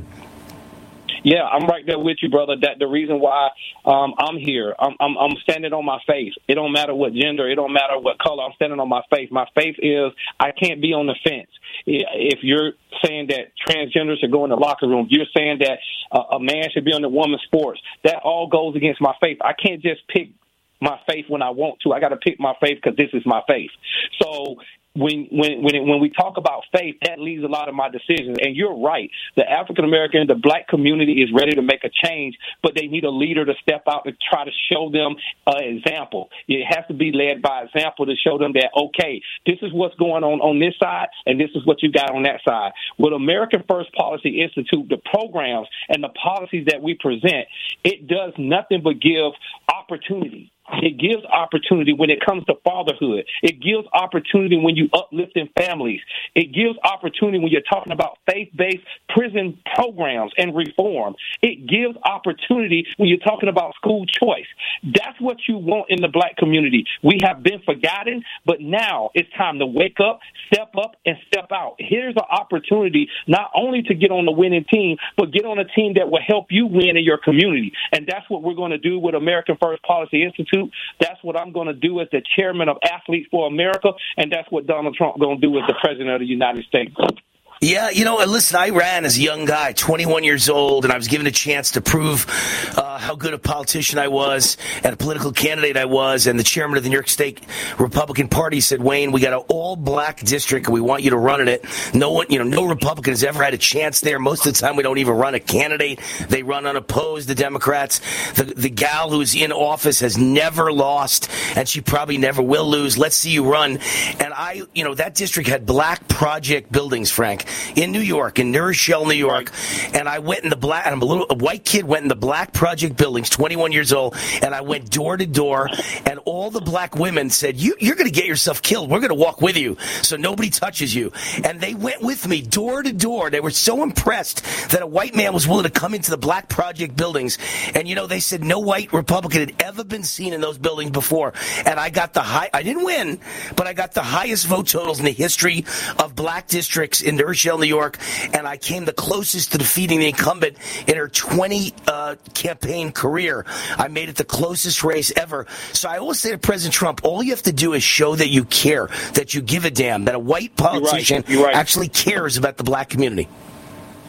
Yeah, I'm right there with you, brother. That the reason why um, I'm here, I'm, I'm I'm standing on my faith. It don't matter what gender, it don't matter what color. I'm standing on my faith. My faith is I can't be on the fence. If you're saying that transgender should go in the locker room, you're saying that uh, a man should be on the women's sports. That all goes against my faith. I can't just pick my faith when I want to. I got to pick my faith because this is my faith. So. When when when, it, when we talk about faith, that leads a lot of my decisions. And you're right. The African American, the black community is ready to make a change, but they need a leader to step out and try to show them an example. It has to be led by example to show them that, okay, this is what's going on on this side, and this is what you got on that side. With American First Policy Institute, the programs and the policies that we present, it does nothing but give opportunity. It gives opportunity when it comes to fatherhood. It gives opportunity when you uplifting families. It gives opportunity when you're talking about faith-based prison programs and reform. It gives opportunity when you're talking about school choice. That's what you want in the black community. We have been forgotten, but now it's time to wake up, step up, and step out. Here's an opportunity not only to get on the winning team, but get on a team that will help you win in your community. And that's what we're going to do with American First Policy Institute. That's what I'm going to do as the chairman of Athletes for America, and that's what Donald Trump going to do as the president of the United States. Yeah, you know, listen, I ran as a young guy, twenty-one years old, and I was given a chance to prove uh, how good a politician I was and a political candidate I was. And the chairman of the New York State Republican Party said, Wayne, we got an all-black district, and we want you to run in it. No one, you know, no Republican has ever had a chance there. Most of the time, we don't even run a candidate. They run unopposed, the Democrats. The, the gal who's in office has never lost, and she probably never will lose. Let's see you run. And I, you know, that district had black project buildings, Frank, in New York, in New Rochelle, New York, and I went in the black, and I'm a little a white kid, went in the black project buildings, twenty-one years old, and I went door to door, and all the black women said, you, you're going to get yourself killed. We're going to walk with you, so nobody touches you. And they went with me door to door. They were so impressed that a white man was willing to come into the black project buildings, and, you know, they said no white Republican had ever been seen in those buildings before, and I got the high, I didn't win, but I got the highest vote totals in the history of black districts in New Rochelle, New York, and I came the closest to defeating the incumbent in her twenty uh, campaign career. I made it the closest race ever. So I always say to President Trump, all you have to do is show that you care, that you give a damn, that a white politician You're right. You're right. actually cares about the black community.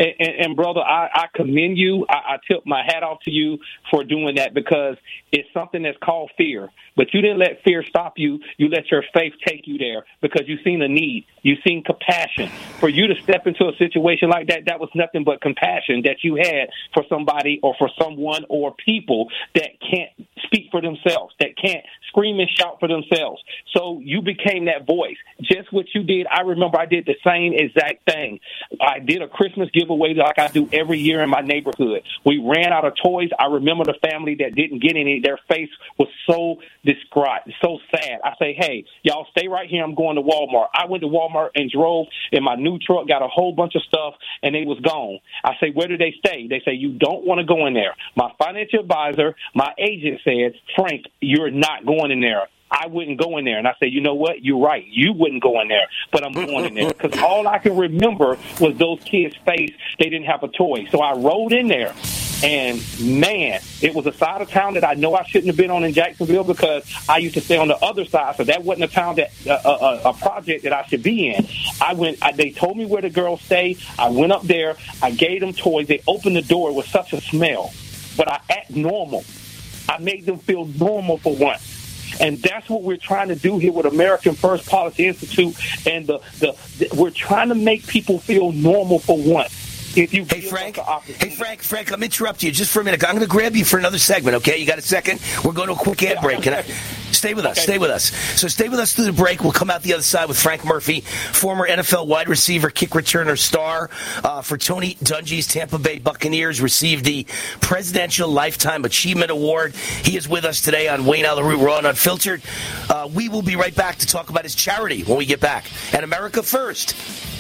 And, and, and brother, I, I commend you. I, I tip my hat off to you for doing that, because it's something that's called fear. But you didn't let fear stop you. You let your faith take you there, because you've seen a need. You've seen compassion. For you to step into a situation like that, that was nothing but compassion that you had for somebody or for someone or people that can't speak for themselves, that can't scream and shout for themselves. So you became that voice. Just what you did, I remember I did the same exact thing. I did a Christmas giveaway like I do every year in my neighborhood. We ran out of toys. I remember the family that didn't get any. Their face was so distraught, so sad. I say, hey, y'all stay right here. I'm going to Walmart. I went to Walmart and drove in my new truck, got a whole bunch of stuff, and they was gone. I say, where do they stay? They say, you don't want to go in there. My financial advisor, my agent said, Frank, you're not going in there. I wouldn't go in there. And I said, you know what? You're right. You wouldn't go in there, but I'm going in there, because all I can remember was those kids' face. They didn't have a toy. So I rode in there. And, man, it was a side of town that I know I shouldn't have been on in Jacksonville, because I used to stay on the other side. So that wasn't a town that uh, a, a project that I should be in. I went. I, they told me where the girls stay. I went up there. I gave them toys. They opened the door. It was such a smell. But I act normal. I made them feel normal for once. And that's what we're trying to do here with American First Policy Institute. And the, the, the we're trying to make people feel normal for once. If you hey, Frank. Hey, Frank. Frank, I'm interrupting you just for a minute. I'm going to grab you for another segment, okay? You got a second? We're going to a quick ad break. Can I stay with us? Okay. Stay with us. So stay with us through the break. We'll come out the other side with Frank Murphy, former N F L wide receiver, kick returner star uh, for Tony Dungy's Tampa Bay Buccaneers, received the Presidential Lifetime Achievement Award. He is with us today on Wayne Allyn Root, Raw and Unfiltered. Uh, we will be right back to talk about his charity when we get back. And America First.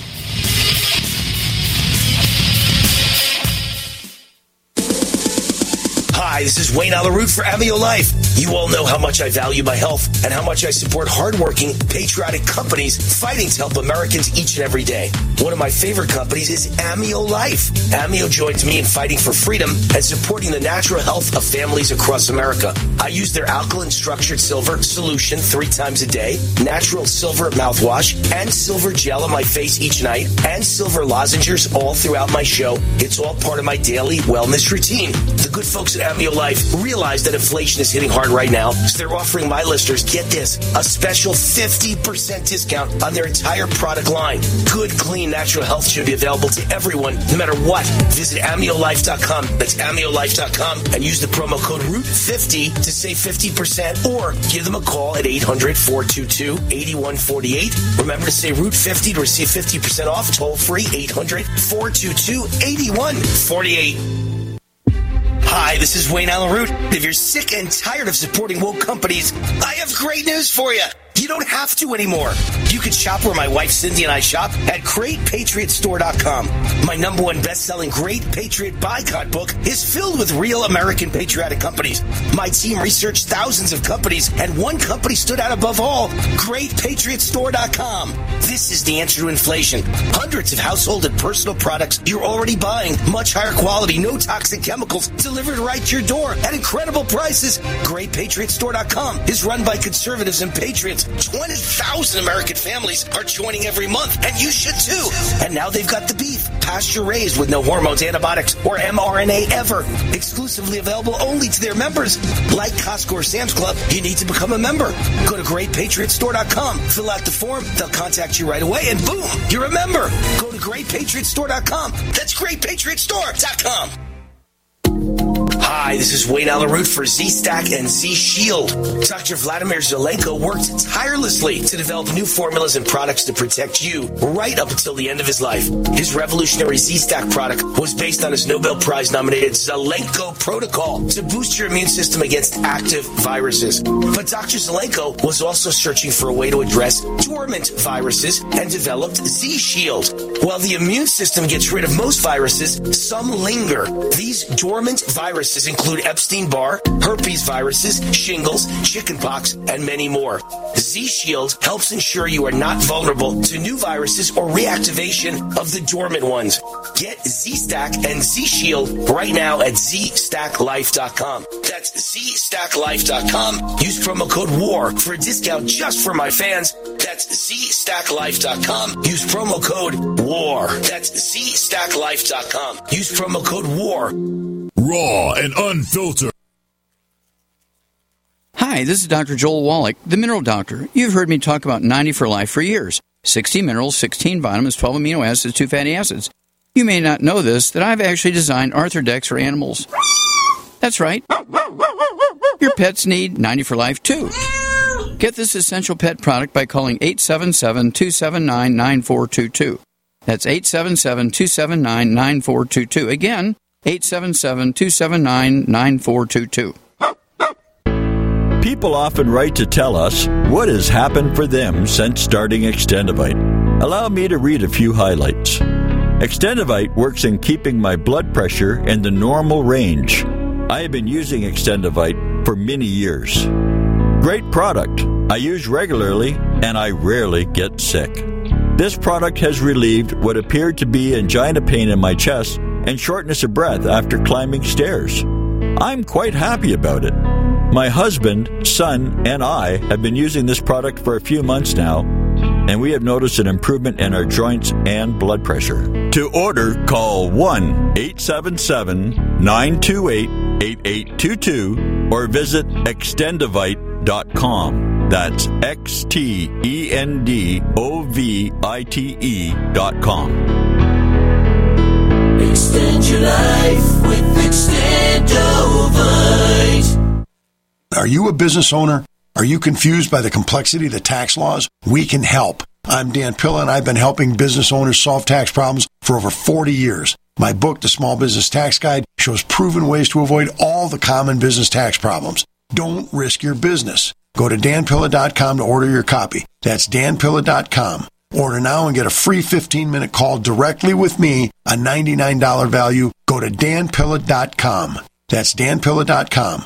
Hi, this is Wayne Allyn Root for Amio Life. You all know how much I value my health and how much I support hardworking, patriotic companies fighting to help Americans each and every day. One of my favorite companies is Amio Life. Amio joins me in fighting for freedom and supporting the natural health of families across America. I use their alkaline structured silver solution three times a day, natural silver mouthwash, and silver gel on my face each night, and silver lozenges all throughout my show. It's all part of my daily wellness routine. The good folks at Amio Life realize that inflation is hitting hard right now, so they're offering my listeners, get this, a special fifty percent discount on their entire product line. Good, clean, natural health should be available to everyone, no matter what. Visit amio life dot com. That's amio life dot com and use the promo code root fifty to save fifty percent, or give them a call at eight hundred, four two two, eight one four eight. Remember to say root fifty to receive fifty percent off. Toll free, eight hundred, four two two, eight one four eight. Hi, this is Wayne Allyn Root. If you're sick and tired of supporting woke companies, I have great news for you. You don't have to anymore. You can shop where my wife Cindy and I shop at great patriot store dot com. My number one best-selling Great Patriot Boycott book is filled with real American patriotic companies. My team researched thousands of companies, and one company stood out above all, great patriot store dot com. This is the answer to inflation. Hundreds of household and personal products you're already buying, much higher quality, no toxic chemicals, delivered right to your door at incredible prices. great patriot store dot com is run by conservatives and patriots. twenty thousand American families are joining every month, and you should too. And now they've got the beef, pasture-raised with no hormones, antibiotics, or M R N A ever. Exclusively available only to their members. Like Costco or Sam's Club, you need to become a member. Go to great patriot store dot com, fill out the form, they'll contact you right away, and boom, you're a member. Go to great patriot store dot com. That's great patriot store dot com. Hi, this is Wayne Allyn Root for Z-Stack and Z-Shield. Doctor Vladimir Zelenko worked tirelessly to develop new formulas and products to protect you right up until the end of his life. His revolutionary Z-Stack product was based on his Nobel Prize-nominated Zelenko protocol to boost your immune system against active viruses. But Doctor Zelenko was also searching for a way to address dormant viruses and developed Z-Shield. While the immune system gets rid of most viruses, some linger. These dormant viruses viruses include Epstein-Barr, herpes viruses, shingles, chickenpox, and many more. Z-Shield helps ensure you are not vulnerable to new viruses or reactivation of the dormant ones. Get Z-Stack and Z-Shield right now at z stack life dot com. That's z stack life dot com. Use promo code WAR for a discount just for my fans. That's z stack life dot com. Use promo code WAR. That's z stack life dot com. Use promo code WAR. Raw and unfiltered. Hi, this is Doctor Joel Wallach, the Mineral Doctor. You've heard me talk about ninety for Life for years. sixty minerals, sixteen vitamins, twelve amino acids, two fatty acids. You may not know this, that I've actually designed Arthrodex for animals. That's right. Your pets need ninety for Life, too. Get this essential pet product by calling eight seven seven, two seven nine, nine four two two. That's eight seven seven, two seven nine, nine four two two. Again, eight seven seven, two seven nine, nine four two two. People often write to tell us what has happened for them since starting Extendivite. Allow me to read a few highlights. Extendivite works in keeping my blood pressure in the normal range. I have been using Extendivite for many years. Great product. I use regularly and I rarely get sick. This product has relieved what appeared to be angina pain in my chest and shortness of breath after climbing stairs. I'm quite happy about it. My husband, son, and I have been using this product for a few months now, and we have noticed an improvement in our joints and blood pressure. To order, call one eight seven seven, nine two eight, eight eight two two or visit extendivite dot com. That's X T E N D O V I T E dot com. Extend your life with Extendovite. Are you a business owner? Are you confused by the complexity of the tax laws? We can help. I'm Dan Pilla, and I've been helping business owners solve tax problems for over forty years. My book, The Small Business Tax Guide, shows proven ways to avoid all the common business tax problems. Don't risk your business. Go to dan pilla dot com to order your copy. That's dan pilla dot com. Order now and get a free fifteen-minute call directly with me, a ninety-nine dollars value. Go to dan pilla dot com. That's dan pilla dot com.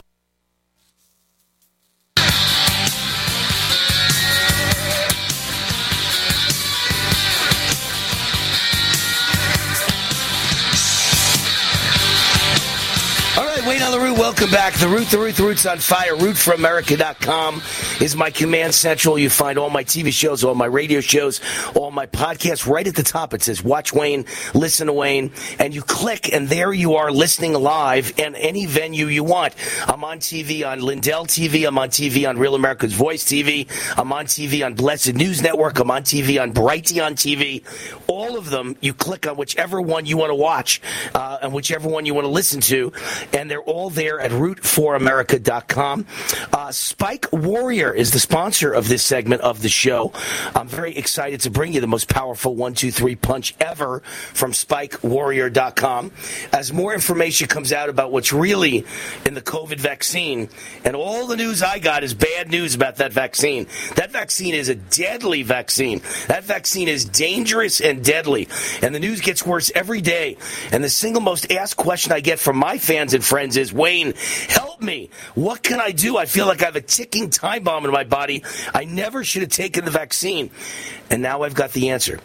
Wayne on the Root, welcome back. The Root, The Root, The Root's on fire. root for america dot com is my command central. You find all my T V shows, all my radio shows, all my podcasts. Right at the top it says Watch Wayne, Listen to Wayne, and you click, and there you are listening live in any venue you want. I'm on T V on Lindell T V. I'm on T V on Real America's Voice T V. I'm on T V on Blessed News Network. I'm on T V on Brighteon T V. All of them, you click on whichever one you want to watch uh, and whichever one you want to listen to, and they're all there at root for america dot com. Uh, Spike Warrior is the sponsor of this segment of the show. I'm very excited to bring you the most powerful one two three punch ever from spike warrior dot com. As more information comes out about what's really in the COVID vaccine, and all the news I got is bad news about that vaccine. That vaccine is a deadly vaccine. That vaccine is dangerous and deadly. And the news gets worse every day. And the single most asked question I get from my fans and friends is, Wayne, help me. What can I do? I feel like I have a ticking time bomb in my body. I never should have taken the vaccine. And now I've got the answer.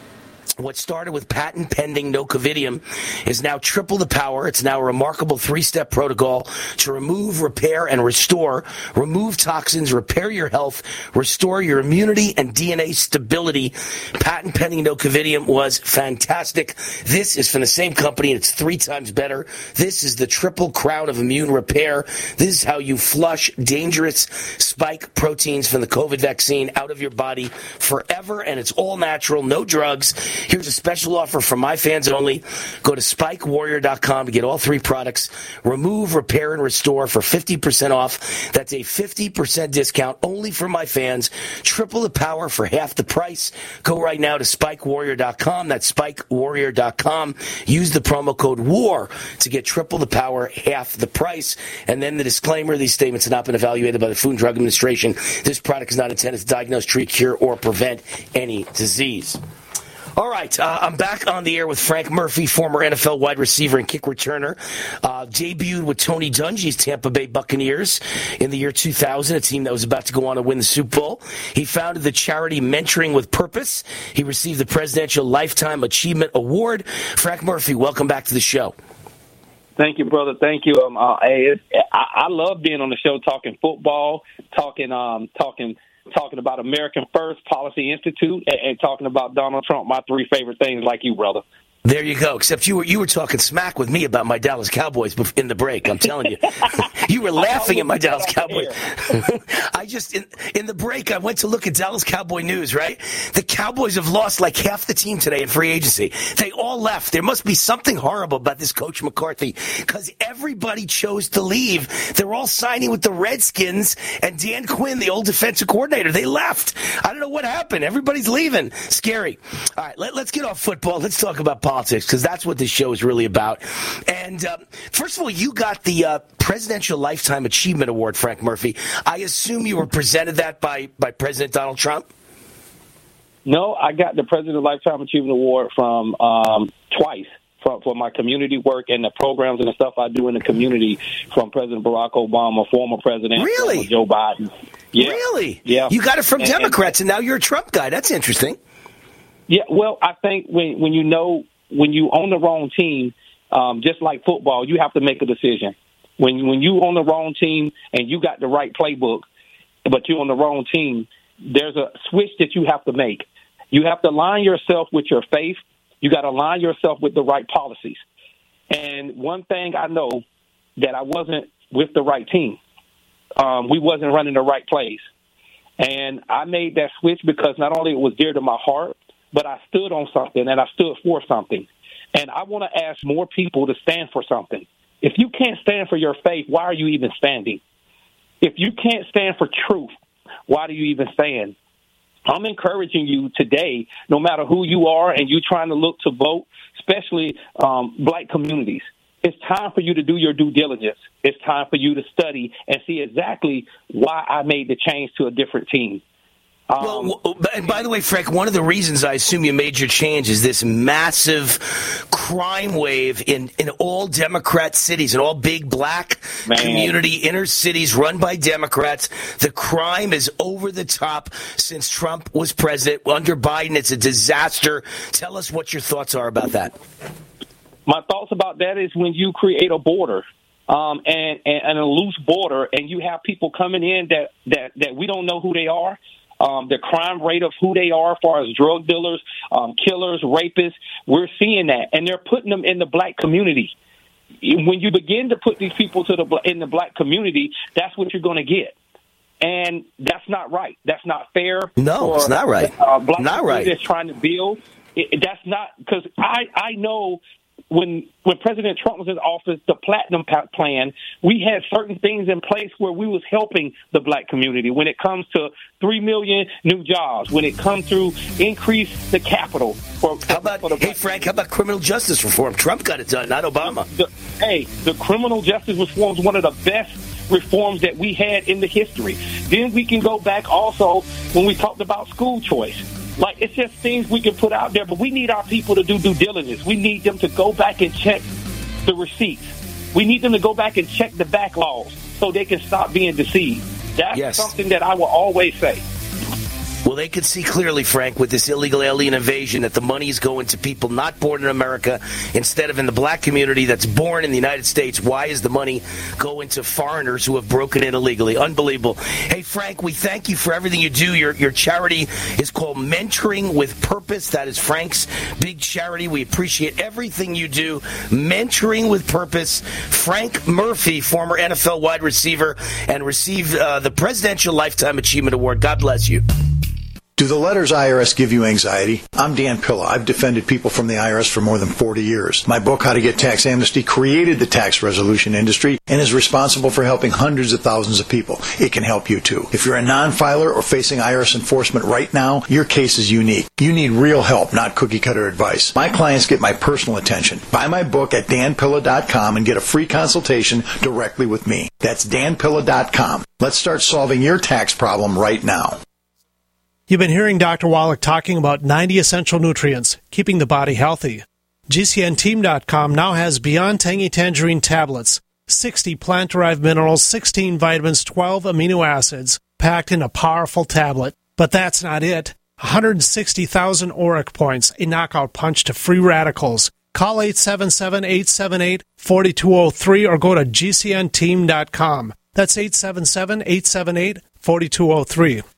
What started with patent pending nocovidium is now triple the power. It's now a remarkable three-step protocol to remove, repair, and restore. Remove toxins, repair your health, restore your immunity and D N A stability. Patent pending nocovidium was fantastic. This is from the same company, and it's three times better. This is the triple crown of immune repair. This is how you flush dangerous spike proteins from the COVID vaccine out of your body forever, and it's all natural, no drugs. Here's a special offer for my fans only. Go to spike warrior dot com to get all three products. Remove, repair, and restore for fifty percent off. That's a fifty percent discount only for my fans. Triple the power for half the price. Go right now to spike warrior dot com. That's spike warrior dot com. Use the promo code WAR to get triple the power, half the price. And then the disclaimer, these statements have not been evaluated by the Food and Drug Administration. This product is not intended to diagnose, treat, cure, or prevent any disease. All right, uh, I'm back on the air with Frank Murphy, former N F L wide receiver and kick returner. Uh, debuted with Tony Dungy's Tampa Bay Buccaneers in the year two thousand, a team that was about to go on to win the Super Bowl. He founded the charity Mentoring with Purpose. He received the Presidential Lifetime Achievement Award. Frank Murphy, welcome back to the show. Thank you, brother. Thank you. Um, uh, I, I love being on the show, talking football, talking, um, talking. talking about American First Policy Institute, and, and talking about Donald Trump, my three favorite things, like you, brother. There you go. Except you were you were talking smack with me about my Dallas Cowboys in the break. I'm telling you, you were laughing at my Dallas Cowboys. I just in in the break I went to look at Dallas Cowboy news. Right, the Cowboys have lost like half the team today in free agency. They all left. There must be something horrible about this Coach McCarthy because everybody chose to leave. They're all signing with the Redskins and Dan Quinn, the old defensive coordinator. They left. I don't know what happened. Everybody's leaving. Scary. All right, let, let's get off football. Let's talk about politics. Because that's what this show is really about. And um, first of all, you got the uh, Presidential Lifetime Achievement Award, Frank Murphy. I assume you were presented that by, by President Donald Trump? No, I got the President Lifetime Achievement Award from um, twice for, for my community work and the programs and the stuff I do in the community from President Barack Obama, former President really? Joe Biden. Yeah. Really? Yeah. You got it from and, Democrats, and, and now you're a Trump guy. That's interesting. Yeah, well, I think when when you know when you own the wrong team, um, just like football, you have to make a decision. When when you on the wrong team and you got the right playbook, but you're on the wrong team, there's a switch that you have to make. You have to align yourself with your faith. You got to align yourself with the right policies. And one thing I know that I wasn't with the right team. Um, we wasn't running the right plays. And I made that switch because not only it was dear to my heart, but I stood on something and I stood for something. And I want to ask more people to stand for something. If you can't stand for your faith, why are you even standing? If you can't stand for truth, why do you even stand? I'm encouraging you today, no matter who you are and you trying to look to vote, especially um, black communities, it's time for you to do your due diligence. It's time for you to study and see exactly why I made the change to a different team. Um, well, and by the way, Frank, one of the reasons I assume you made your change is this massive crime wave in, in all Democrat cities, in all big black man. community inner cities run by Democrats. The crime is over the top since Trump was president. Under Biden, it's a disaster. Tell us what your thoughts are about that. My thoughts about that is when you create a border um, and, and, and a loose border and you have people coming in that, that, that we don't know who they are. Um, the crime rate of who they are as far as drug dealers, um, killers, rapists, we're seeing that. And they're putting them in the black community. When you begin to put these people to the in the black community, that's what you're going to get. And that's not right. That's not fair. No, for, it's not right. Uh, black not right. That's trying to build. It, that's not because I, I know when when President Trump was in office, the Platinum Plan, we had certain things in place where we was helping the black community. When it comes to three million new jobs, when it comes to increase the capital. For, how about, for the hey, Frank, how about criminal justice reform? Trump got it done, not Obama. The, hey, the criminal justice reform is one of the best reforms that we had in the history. Then we can go back also when we talked about school choice. Like, it's just things we can put out there, but we need our people to do due diligence. We need them to go back and check the receipts. We need them to go back and check the backlogs so they can stop being deceived. That's yes. something that I will always say. Well, they can see clearly, Frank, with this illegal alien invasion that the money is going to people not born in America instead of in the black community that's born in the United States. Why is the money going to foreigners who have broken in illegally? Unbelievable. Hey, Frank, we thank you for everything you do. Your your charity is called Mentoring with Purpose. That is Frank's big charity. We appreciate everything you do. Mentoring with Purpose. Frank Murphy, former N F L wide receiver, and received uh, the Presidential Lifetime Achievement Award. God bless you. Do the letters I R S give you anxiety? I'm Dan Pilla. I've defended people from the I R S for more than forty years. My book, How to Get Tax Amnesty, created the tax resolution industry and is responsible for helping hundreds of thousands of people. It can help you too. If you're a non-filer or facing I R S enforcement right now, your case is unique. You need real help, not cookie-cutter advice. My clients get my personal attention. Buy my book at dan pilla dot com and get a free consultation directly with me. That's dan pilla dot com. Let's start solving your tax problem right now. You've been hearing Doctor Wallach talking about ninety essential nutrients, keeping the body healthy. G C N team dot com now has Beyond Tangy Tangerine tablets, sixty plant-derived minerals, sixteen vitamins, twelve amino acids, packed in a powerful tablet. But that's not it. one hundred sixty thousand auric points, a knockout punch to free radicals. Call eight seven seven, eight seven eight, four two zero three or go to G C N team dot com. That's eight seven seven, eight seven eight, four two zero three.